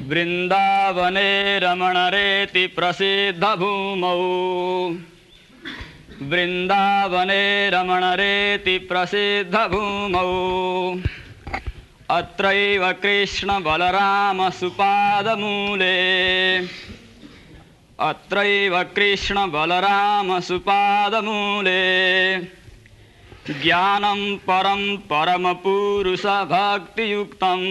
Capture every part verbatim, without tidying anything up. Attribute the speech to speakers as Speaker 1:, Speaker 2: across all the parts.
Speaker 1: वृंदावने रमणरेति प्रसिद्धभूमौ वृंदावने रमणरेति प्रसिद्धभूमौ अत्रैव कृष्णबलरामसुपादमूले अत्रैव कृष्णबलरामसुपादमूले ज्ञानं परं परमपुरुषभक्तियुक्तं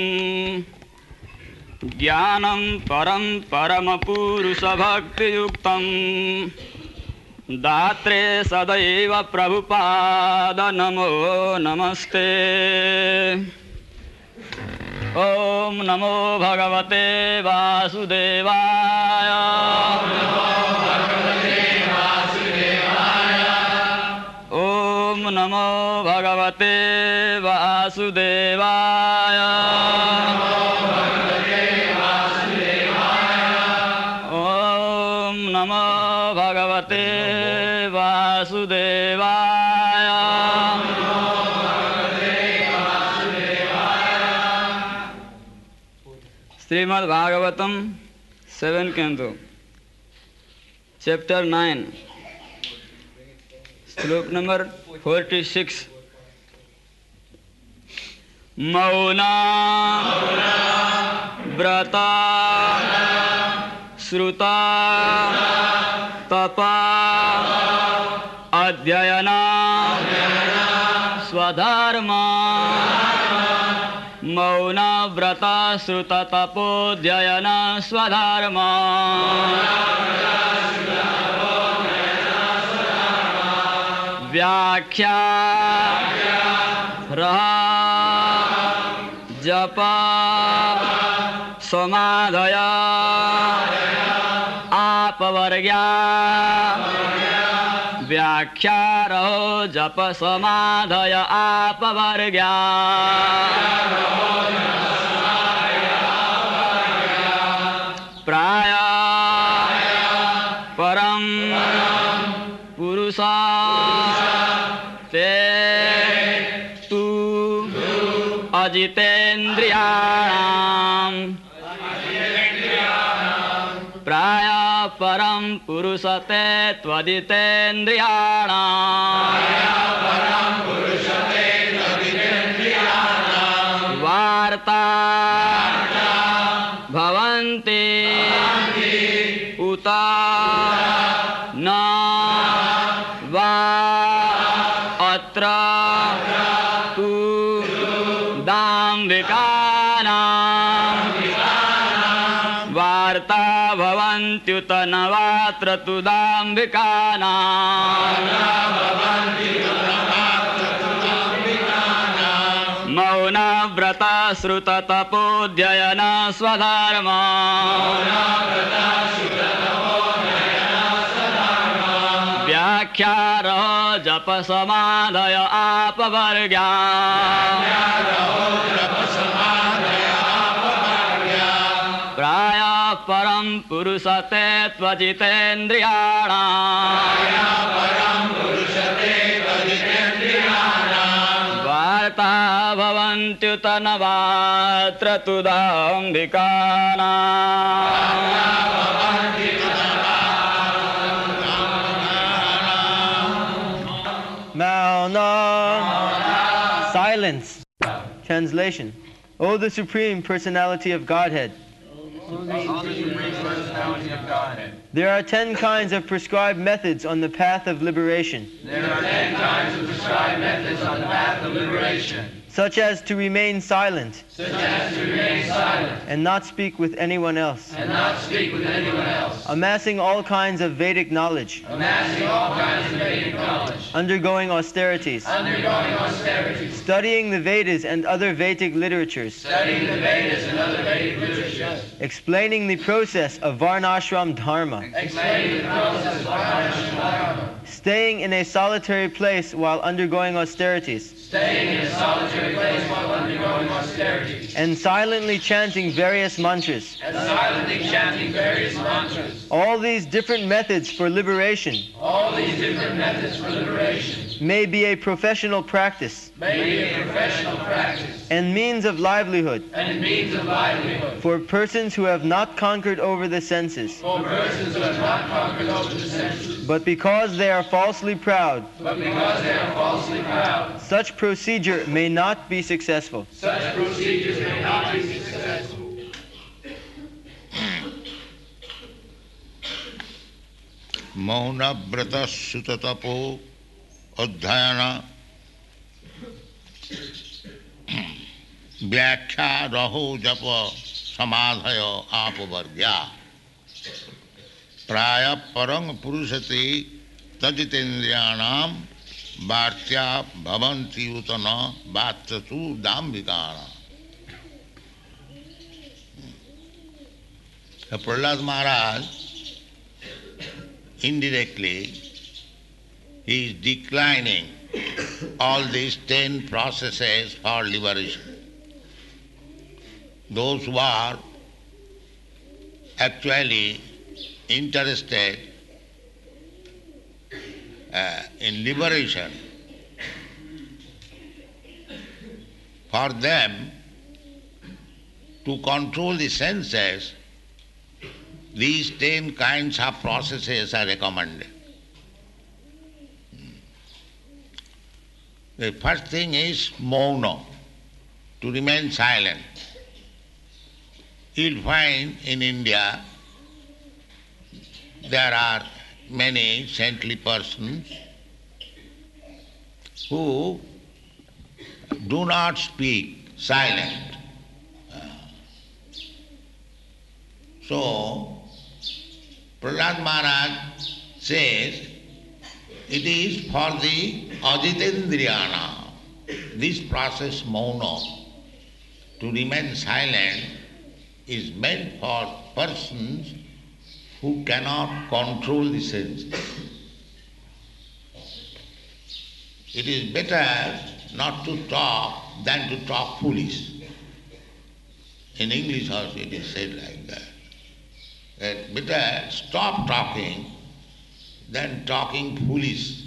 Speaker 1: ज्ञानं परं परमपुरुषभक्तियुक्तं दात्रे सदैव प्रभुपाद नमो नमस्ते। ओम नमो भगवते वासुदेवाय। ओम नमो भगवते वासुदेवाय। ओम नमो भगवते वासुदेवाय। Shrimad Bhagavatam seven canto chapter nine shloka number forty six. मौना व्रता श्रुता तपा अध्ययना स्वधर्मा। मौना व्रता श्रुत तपोध्ययन स्वधर्मा। व्याख्या रहा जपा समाधया आपवर्ग्या। व्याख्या रहो जप समाधय आपवर्ग्या। प्राय परम पुरुषा ते तु अजितेन्द्रियाणाम्। प्राय परम पुरुषते त्वजितेन्द्रियाणाम्। वार्ता भवन्ति उत न वा अत्र तु दाम्भिकानां। वार्ता भवन्त्युत न वात्र तु दाम्भिकानां। मौना व्रता श्रुत तपोध्ययन स्वधर्मा। व्याख्या रहो जप समाधय आपवर्ग्या। प्राय परम पुरुषते त्वजितेन्द्रियाणाम्। वार्ता भवन्त्युत न वात्र तु दाम्भिकानाम्।
Speaker 2: Mauna. Silence. Translation. O the Supreme Personality of Godhead. There are ten kinds of prescribed methods on the path of liberation.
Speaker 3: There are ten kinds of prescribed methods on the path of liberation.
Speaker 2: Such as to remain silent.
Speaker 3: Such as to remain silent.
Speaker 2: And not speak with anyone else.
Speaker 3: And not speak with anyone else.
Speaker 2: Amassing all kinds of Vedic knowledge.
Speaker 3: Amassing all kinds of Vedic knowledge.
Speaker 2: Undergoing austerities.
Speaker 3: Undergoing austerities.
Speaker 2: Studying the Vedas and other Vedic literatures.
Speaker 3: Studying the Vedas and other Vedic literatures.
Speaker 2: Explaining the process of Varnashram Dharma.
Speaker 3: Explaining the process of Varnashram Dharma.
Speaker 2: Staying in a solitary place while undergoing austerities.
Speaker 3: Staying in a solitary place while undergoing austerities.
Speaker 2: And silently chanting various mantras.
Speaker 3: And silently chanting various mantras.
Speaker 2: All these different methods for liberation.
Speaker 3: All these different methods for liberation.
Speaker 2: may be a professional practice
Speaker 3: may be a professional practice
Speaker 2: and means of livelihood
Speaker 3: and means of livelihood
Speaker 2: for persons who have not conquered over the senses,
Speaker 3: for persons who have not conquered over the senses,
Speaker 2: but because they are falsely proud,
Speaker 3: but because they are falsely proud,
Speaker 2: such procedure may not be successful.
Speaker 3: such procedures may not be successful.
Speaker 4: मौन व्रत सुत तपो अध्ययन व्याख्या रहो जप समाधय आपवर्ग्या प्राय परंग पुरुषते तजितेन्द्रियाणाम वार्त्या भवन्ति उत न वात्रसु दाम्भिकाणाम्. Prahlad Maharaj, indirectly, he is declining all these ten processes for liberation. Those who are actually interested uh, in liberation, for them to control the senses, these ten kinds of processes are recommended. The first thing is mauna, to remain silent. You'll find in India there are many saintly persons who do not speak, silent. So, Prahlad Maharaj says, it is for the ajitendriyana, this process mauna, to remain silent, is meant for persons who cannot control the senses. It is better not to talk than to talk foolish. In English also it is said like that. That better stop talking than talking foolish.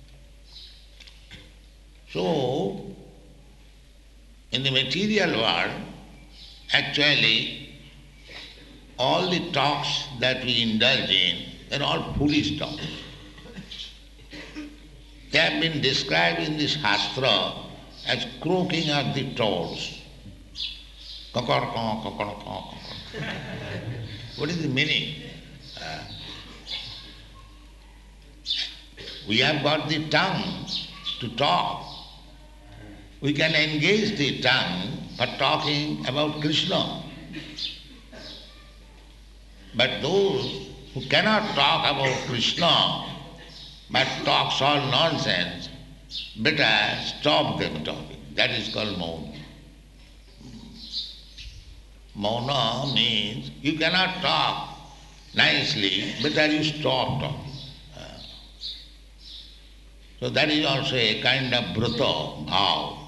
Speaker 4: So, in the material world, actually, all the talks that we indulge in, they're all foolish talks. They have been described in this Shastra as croaking of the toads. Kakar, kakar, kakar, kakar. What is the meaning? Uh, we have got the tongue to talk. We can engage the tongue for talking about Krishna. But those who cannot talk about Krishna but talks all nonsense, better stop them talking. That is called mauna. Mauna means you cannot talk nicely, better you stop talking. Uh, so that is also a kind of brata, bhav.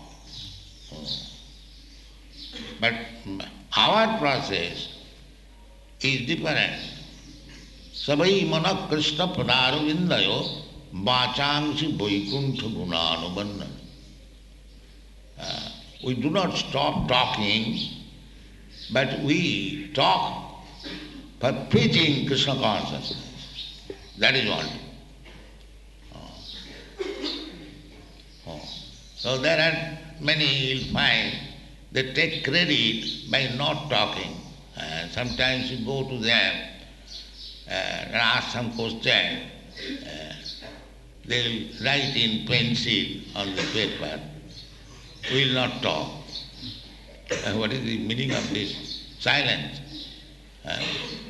Speaker 4: But our process is different. Sabai mana Krishna padaravindayo vachangsi vaikuntha gunanubanna. Uh, we do not stop talking, but we talk for preaching Krishna consciousness. That is all. Oh. Oh. So there are many, you'll find, they take credit by not talking. And sometimes you go to them uh, and ask some question, uh, they'll write in pencil on the paper, we will not talk. Uh, what is the meaning of this? Silence. Uh,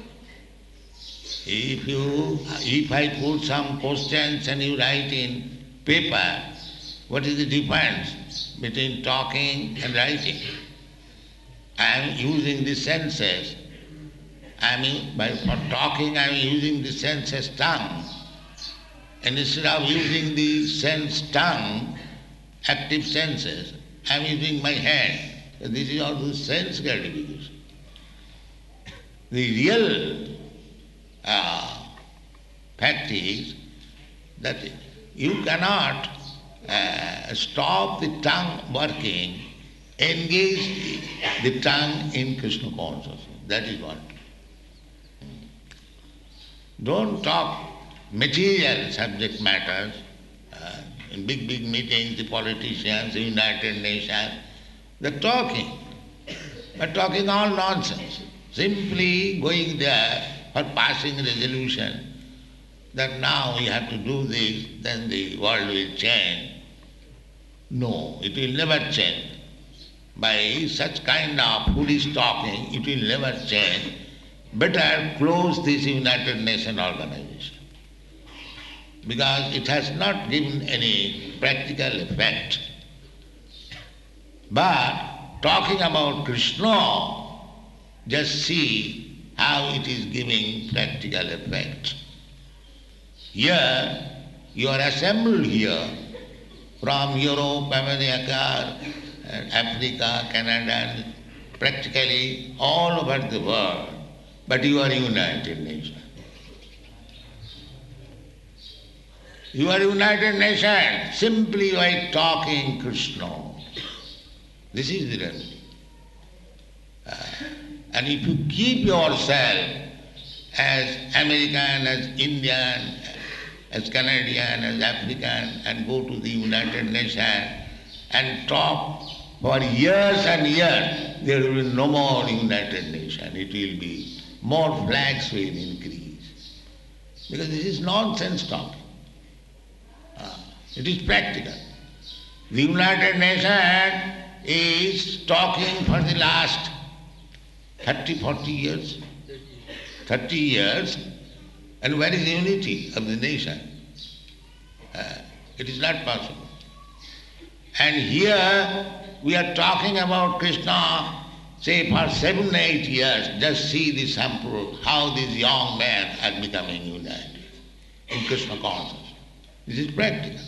Speaker 4: if you, if I put some questions and you write in paper, what is the difference between talking and writing? I am using the senses. I mean, by for talking I am using the senses tongue. And instead of using the sense tongue, active senses, I am using my hand. So this is also sense gratification. The real uh, fact is that you cannot uh, stop the tongue working, engage the tongue in Krishna consciousness. That is what. Don't talk material subject matters. Uh, in big, big meetings, the politicians, the United Nations, they're talking. But talking all nonsense. Simply going there for passing resolution that now we have to do this, then the world will change. No, it will never change. By such kind of foolish talking, it will never change. Better close this United Nations organization. Because it has not given any practical effect. But talking about Krishna, just see how it is giving practical effect. Here, you are assembled here from Europe, America, Africa, Canada, practically all over the world, but you are United Nations. You are United Nations simply by talking Krishna. This is the remedy. Uh, and if you keep yourself as American, as Indian, as Canadian, as African, and go to the United Nations and talk for years and years, there will be no more United Nations. It will be more flags will increase. Because this is nonsense talking. Uh, it is practical. The United Nations is talking for the last thirty, forty years. thirty years. And where is the unity of the nation? Uh, it is not possible. And here we are talking about Krishna, say for seven, eight years. Just see the sample, how these young men are becoming united in Krishna consciousness. This is practical.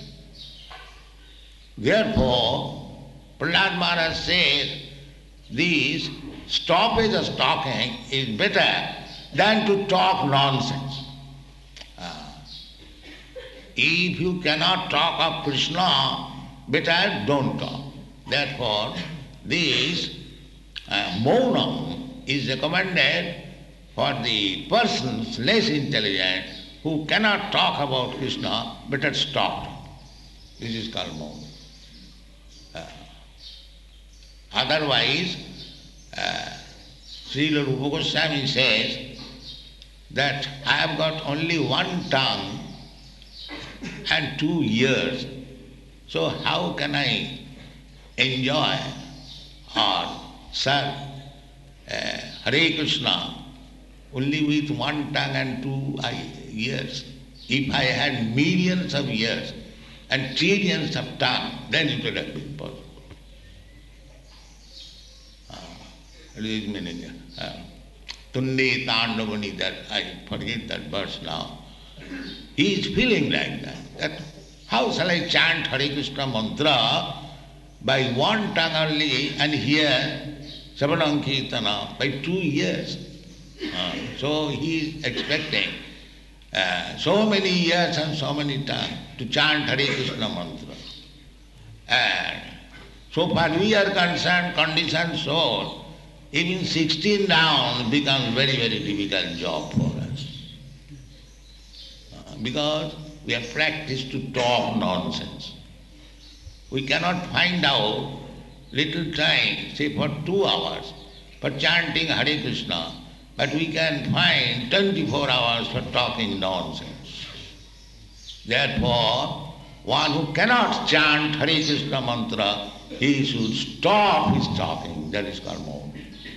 Speaker 4: Therefore, Prahlad Maharaj says, this stoppage of talking is better than to talk nonsense. Uh, if you cannot talk of Krishna, better don't talk. Therefore, this uh, maunam is recommended for the persons less intelligent who cannot talk about Krishna, better stop. This is called maunam. Uh, otherwise, uh, Srila Rupa Goswami says that I have got only one tongue and two ears. So how can I enjoy or serve uh, Hare Krishna only with one tongue and two ears? If I had millions of ears and trillions of tongues, then it would have been possible. Uh, it is meaning. Uh, Tunde Tandavani, that I forget that verse now. He is feeling like that. That how shall I chant Hare Krishna mantra by one tongue only and hear Savanam Kirtana by two years? Uh, so he is expecting uh, so many years and so many tongues to chant Hare Krishna mantra. And so far we are concerned, conditioned soul, even sixteen rounds becomes very, very difficult job for us. Uh, because we have practiced to talk nonsense. We cannot find out little time, say for two hours, for chanting Hare Krishna, but we can find twenty-four hours for talking nonsense. Therefore, one who cannot chant Hare Krishna mantra, he should stop his talking. That is called maunam.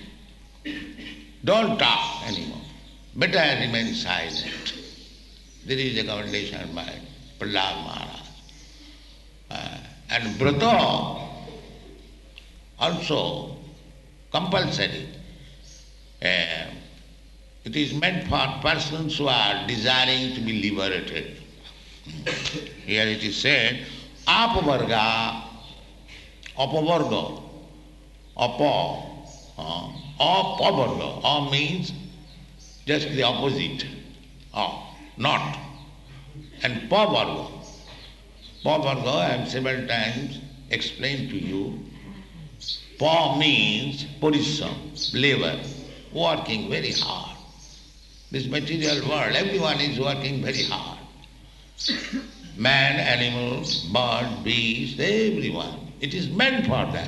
Speaker 4: Don't talk anymore. Better remain silent. This is a recommendation by Prahlad Maharaj. Uh, and Brata also compulsory. Uh, it is meant for persons who are desiring to be liberated. Here it is said, apavarga, apavarga, apa, uh, apavarga, a means just the opposite, uh, not, and pavarga. Pavarga, I have several times explained to you. Pa means parisram, labor, working very hard. This material world, everyone is working very hard. Man, animal, bird, beast, everyone. It is meant for that.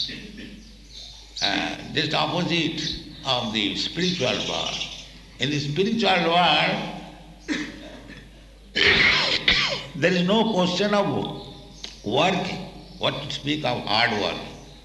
Speaker 4: Uh, just opposite of the spiritual world. In the spiritual world, there is no question of working. What to speak of hard work?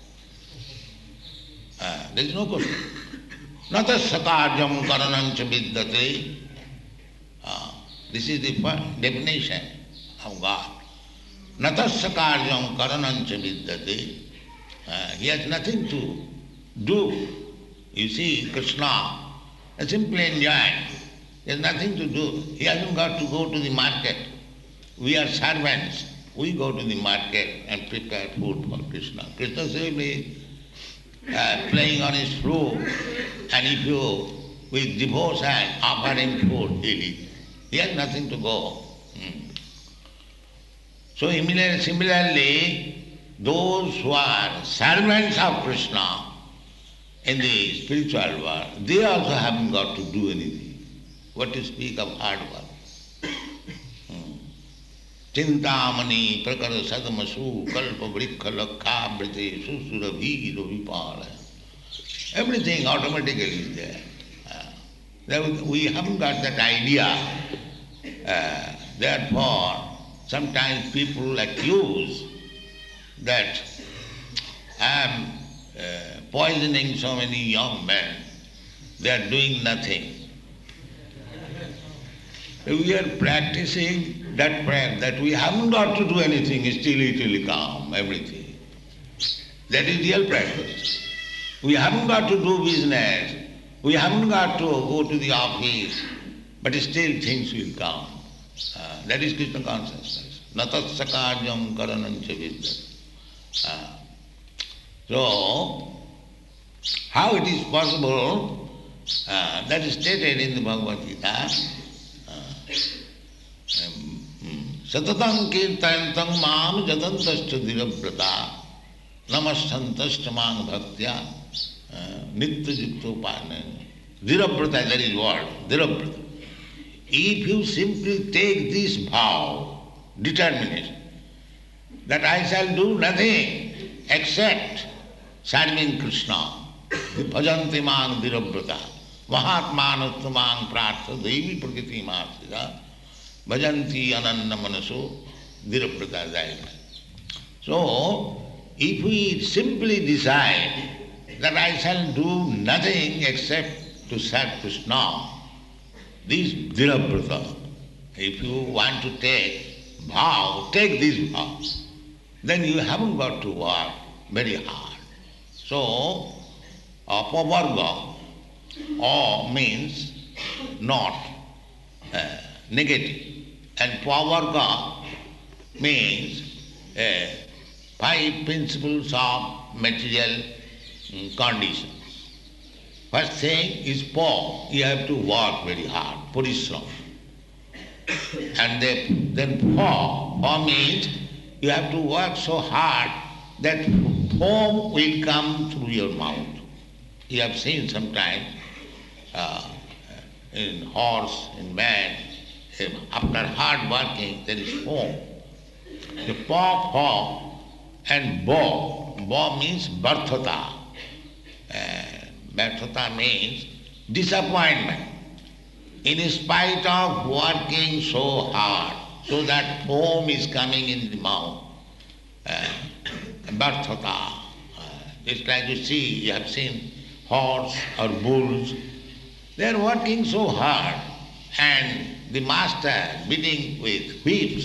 Speaker 4: Uh, there is no question. Nata sakaryam karanam cha vidyate. Uh, this is the first definition of God. Nata sakaryam karanam cha vidyate. Uh, he has nothing to do. You see, Krishna is simply enjoying. He has nothing to do. He hasn't got to go to the market. We are servants. We go to the market and prepare food for Krishna. Krishna is simply uh, playing on his flute, and if you, with devotion, offer him food, he'll eat. He has nothing to go. Hmm. So similarly, those who are servants of Krishna in the spiritual world, they also haven't got to do anything. What to speak of hard work? Chintamani prakara sadamasu kalpa vrikha lakha brite susurabhi rovipala. Everything automatically is there. Uh, we haven't got that idea. Uh, therefore, sometimes people accuse that I am uh, poisoning so many young men. They are doing nothing. We are practicing that prayer, that we haven't got to do anything, still it will come, everything. That is real practice. We haven't got to do business, we haven't got to go to the office, but still things will come. Uh, that is Krishna consciousness. Natasya karyam karanancha vidyate. Uh, so, how it is possible, uh, that is stated in the Bhagavad Gita. Satatam kirtayantam mam jadantascha dhirabrata namastantascha mang bhaktya nitya juktopanaya. Dhirabrata, that is what? Dhirabrata. If you simply take this vow, determination, that I shall do nothing except serving Krishna, bhajanti mang dhirabrata, mahatmanatva mang prartha devi prakriti martha, bhajanti ananna manaso dhirabrata jayana. So, if we simply decide that I shall do nothing except to serve Krishna, this dhirabrata, if you want to take vow, take this vow, then you haven't got to work very hard. So, apavarga, a means not, uh, negative, and pavarga means uh, five principles of material um, condition. First thing is pa, you have to work very hard, parisram. And then, then pa, pa means you have to work so hard that foam will come through your mouth. You have seen sometimes uh, in horse, in man, after hard working there is foam. The pa, pa, and bo. Bo means barthata. Uh, barthata means disappointment. In spite of working so hard, so that foam is coming in the mouth. Uh, barthata. Uh, just like you see, you have seen horse or bulls. They are working so hard, and the master beating with whips,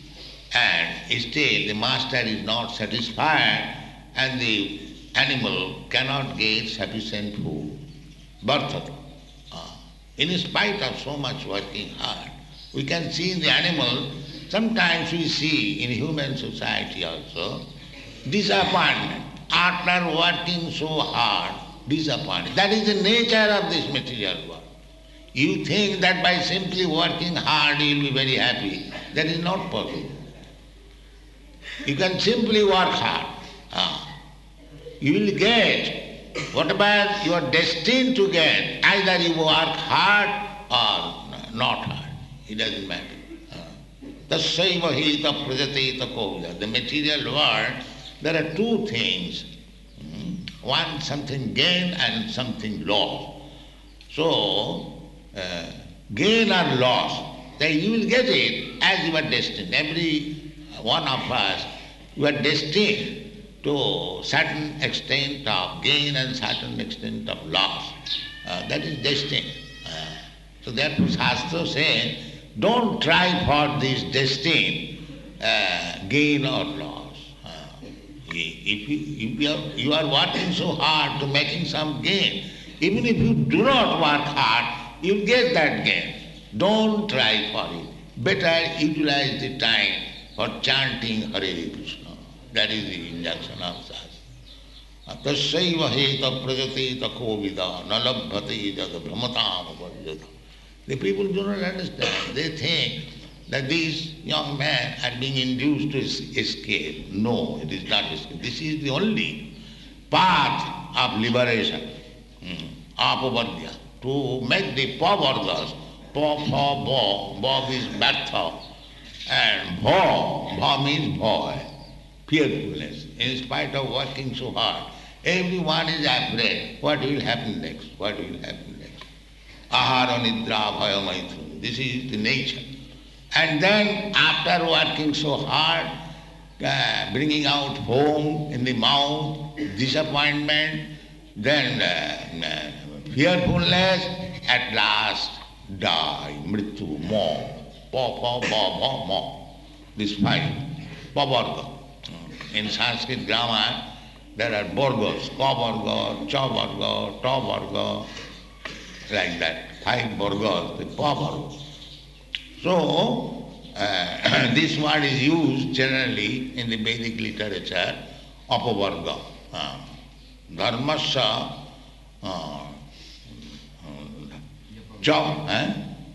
Speaker 4: and still the master is not satisfied, and the animal cannot get sufficient food. Barthata. Uh, in spite of so much working hard, we can see in the animal, sometimes we see in human society also, disappointment. After working so hard, disappointment. That is the nature of this material world. You think that by simply working hard you will be very happy. That is not possible. You can simply work hard. Ah. You will get whatever you are destined to get. Either you work hard or not hard. It doesn't matter. Tassaiva hita prajateta kovya. The material world, there are two things. One, something gain and something loss. So, uh, gain or loss, then you will get it as you are destined. Every one of us, you are destined to certain extent of gain and certain extent of loss. Uh, that is destined. Uh, so therefore Shastra says, don't try for this destined uh, gain or loss. Uh, if you, if you, are, you are working so hard to making some gain, even if you do not work hard, you get that gain. Don't try for it. Better utilize the time for chanting Hare Krishna. That is the injunction of Shastra. Tassaiva heta prajateta kovida nalabhate jad brahmatam uparjata. The people do not understand. They think that these young men are being induced to escape. No, it is not escape. This is the only path of liberation. Hmm. Apavarya. To make the pavardas, pa, pa, ba, ba is bartha, and bha, bha means boy, fearfulness. In spite of working so hard, everyone is afraid. What will happen next? What will happen next? Ahara nidra bhaya maitru. This is the nature. And then after working so hard, uh, bringing out foam in the mouth, disappointment, then uh, uh, fearfulness, at last die, mrityu, mo, pa, pa, pa, pa, mo. This five, pavarga. In Sanskrit grammar, there are borgas, ka varga, cha varga, ta varga, like that. Five borgas, the pa varga. So, uh, this word is used generally in the Vedic literature, apavarga. Uh, dharmasya, uh, cha, eh?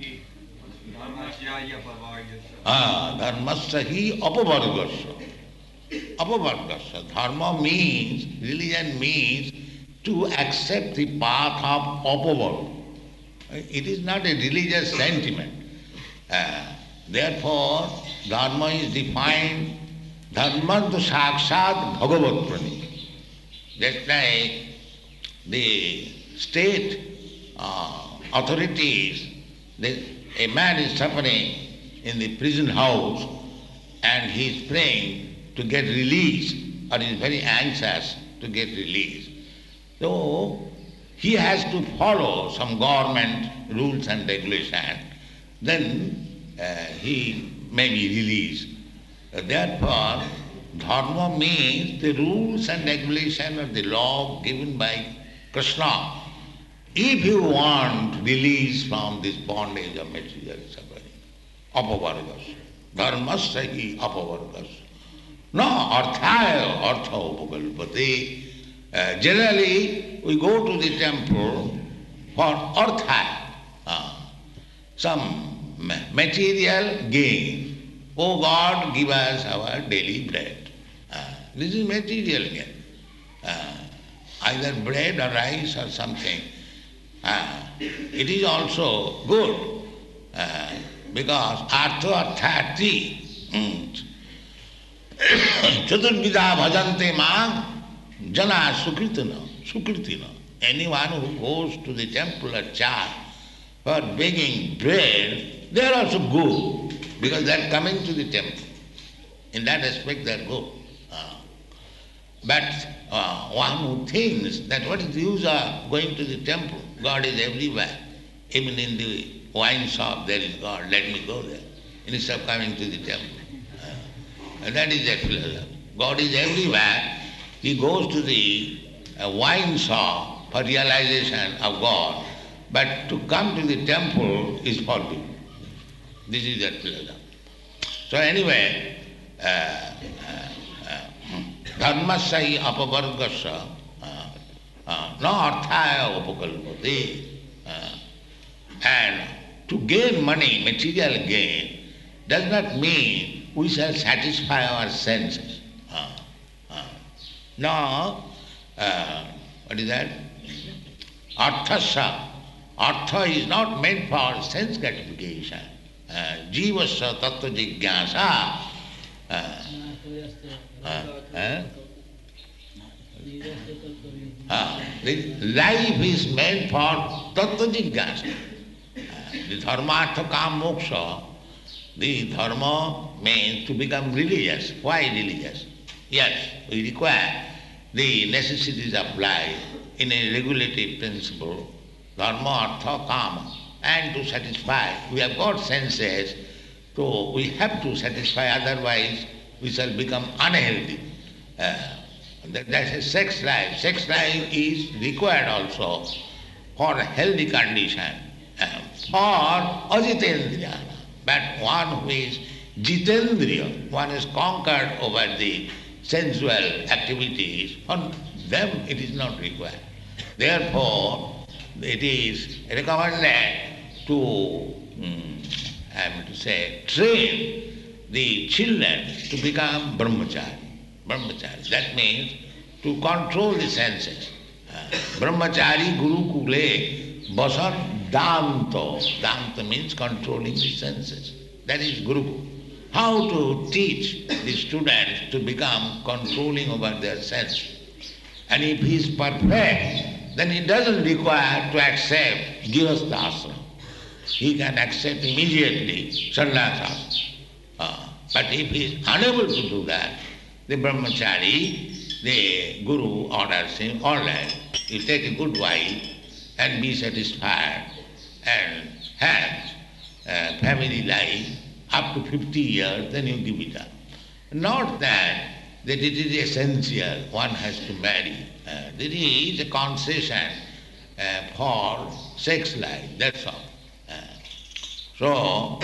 Speaker 4: Ah, dharmasya hi apavargasya. Apavargasya. Dharma means, religion means to accept the path of apavarga. It is not a religious sentiment. Uh, therefore, dharma is defined, dharma to sakshat bhagavat prani. Just like the state uh, authorities, they, a man is suffering in the prison house and he is praying to get released or is very anxious to get released. So, he has to follow some government rules and regulations. Then uh, he may be released. Uh, therefore, dharma means the rules and regulations of the law given by Krishna. If you want release from this bondage of material suffering, apavargas, dharmasya hi apavargas. No, arthaya, artha upakalpate. Uh, generally, we go to the temple for arthaya, uh, some material gain. Oh God, give us our daily bread. Uh, this is material gain. Uh, either bread or rice or something. Uh, it is also good uh, because artha arthati. Mm. Chaturvida bhajante ma jana sukritina. Sukritina. Anyone who goes to the temple or church for begging bread, they are also good because they are coming to the temple. In that aspect, they are good. Uh, but uh, one who thinks that what is the use of going to the temple? God is everywhere. Even in the wine shop there is God. Let me go there instead of coming to the temple. Uh, and that is the philosophy. God is everywhere. He goes to the uh, wine shop for realization of God. But to come to the temple is forbidden. This is that philosophy. So anyway, dharmasya hi apavargasya na arthaya upakalpate. And to gain money, material gain, does not mean we shall satisfy our senses. No, uh, what is that? Arthasya. Artha is not meant for sense gratification. Uh, Jivasya tattva jigyasa. Uh, uh, uh, uh, the life is meant for tattva jigyasa. Uh, the dharma, artha, kam, moksha. The dharma means to become religious. Why religious? Yes, we require the necessities of life in a regulative principle, dharma, artha, kama, and to satisfy. We have got senses, so we have to satisfy, otherwise we shall become unhealthy. Uh, that, that's a sex life. Sex life is required also for a healthy condition, uh, for ajitendriya. But one who is jitendriya, one is conquered over the sensual activities, for them it is not required. Therefore, it is recommended to, um, I am to say, train the children to become brahmachari. Brahmachari, that means to control the senses. Uh, brahmachari gurukule basar danto. Danta means controlling the senses. That is gurukul. How to teach the students to become controlling over their senses. And if he is perfect, then he doesn't require to accept Grihastha ashram. He can accept immediately sannyasa ashram. Uh, but if he is unable to do that, the brahmachari, the guru orders him, all right, you take a good wife and be satisfied and have uh, family life up to fifty years, then you give it up. Not that, that it is essential, one has to marry. Uh, there is a concession uh, for sex life, that's all. Uh, so,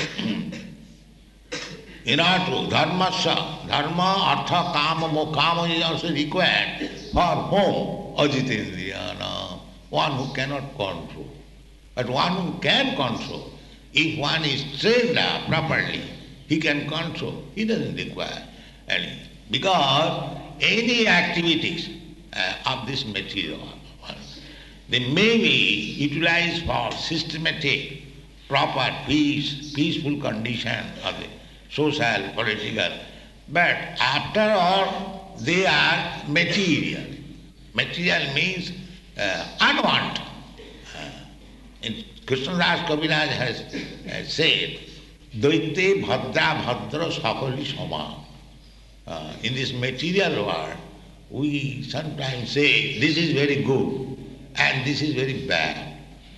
Speaker 4: in order to, dharmasya, dharma, artha, kama, mo, kama is also required for whom? Ajitendriyana, one who cannot control. But one who can control, if one is trained up properly, he can control. He doesn't require any. Because any activities uh, of this material, they may be utilized for systematic, proper peace, peaceful condition of the social, political. But after all, they are material. Material means uh, unwanted. Uh, in Krishnadas Kaviraj has uh, said, Daite bhadra bhadra sakali sama. Uh, in this material world, we sometimes say, this is very good and this is very bad.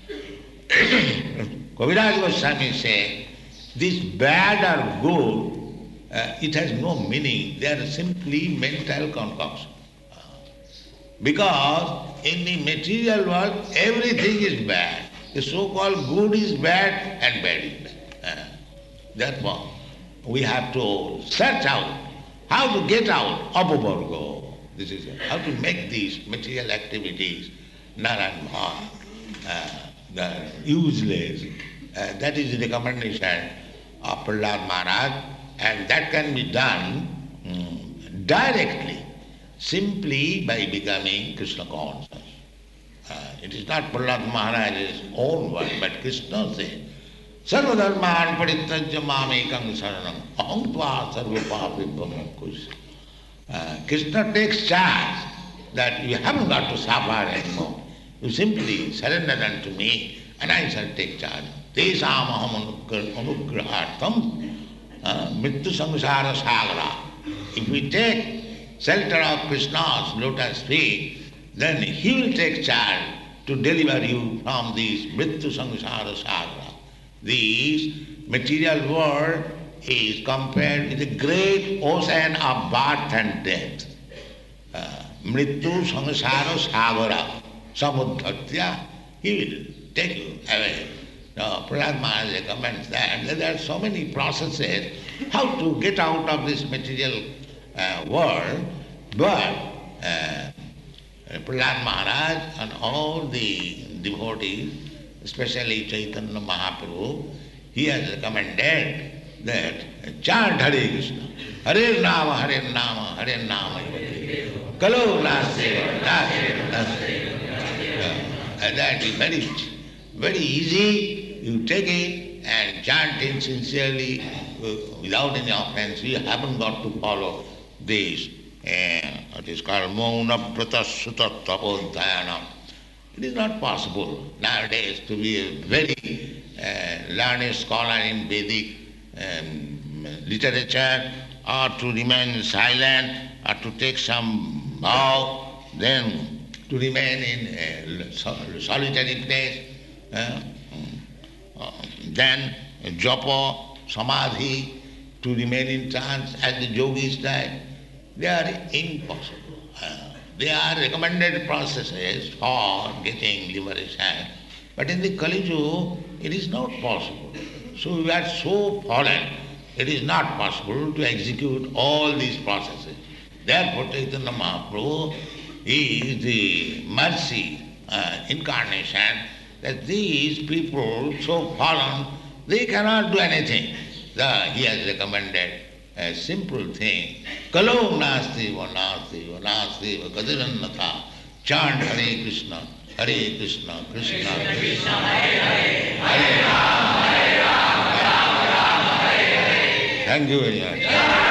Speaker 4: Kaviraj Goswami says, this bad or good, uh, it has no meaning. They are simply mental concoction. Uh, because in the material world, everything is bad. The so-called good is bad and bad is bad. Uh, therefore, we have to search out how to get out apavarga. This is it. How to make these material activities naranbha, uh, the useless. Uh, that is the recommendation of Prahlad Maharaj, and that can be done um, directly, simply by becoming Krishna conscious. Uh, it is not Prahlad Maharaj's own word, but Krishna said, Sarva dharman parityajya mamekam saranam aham tva sarva papibham moksha. Uh, Krishna takes charge that you haven't got to suffer anymore. You simply surrender unto me and I shall take charge. Tesam aham anugrahartam mrityu samsara sagara. If we take shelter of Krishna's lotus feet, then he will take charge to deliver you from this mrityu samsara sagara. This material world is compared with the great ocean of birth and death. Mrityu samsara sagara samudhatya, he will take you away. Now, Prahlad Maharaj recommends that, that there are so many processes how to get out of this material uh, world, but uh, Prahlad Maharaj and all the devotees, especially Chaitanya Mahaprabhu, he has recommended that chant Hare Krishna. Hare Nama, Hare Nama, Hare Nama. Kalo nasti, nasti, nasti. And that is very, very easy. You take it and chant it sincerely uh, without any offense. You haven't got to follow this. Uh, it is called Mauna Pratasutta Tapodhyana. It is not possible nowadays to be a very uh, learned scholar in Vedic um, literature, or to remain silent, or to take some vow, then to remain in a solitary place, uh, uh, then japa, samadhi, to remain in trance as the yogis type. They are impossible. Uh, they are recommended processes for getting liberation. But in the Kali Yuga, it is not possible. So we are so fallen, it is not possible to execute all these processes. Therefore, Chaitanya Mahaprabhu is the mercy uh, incarnation that these people so fallen, they cannot do anything. The, he has recommended a simple thing. Kalau nasti va nasti va nasti va kadirannatha. Chant Hare Krishna, Hare Krishna, Krishna Krishna, Hare Hare, Hare Rama, Hare Rama, Rama Rama, Hare Hare. Thank you very much.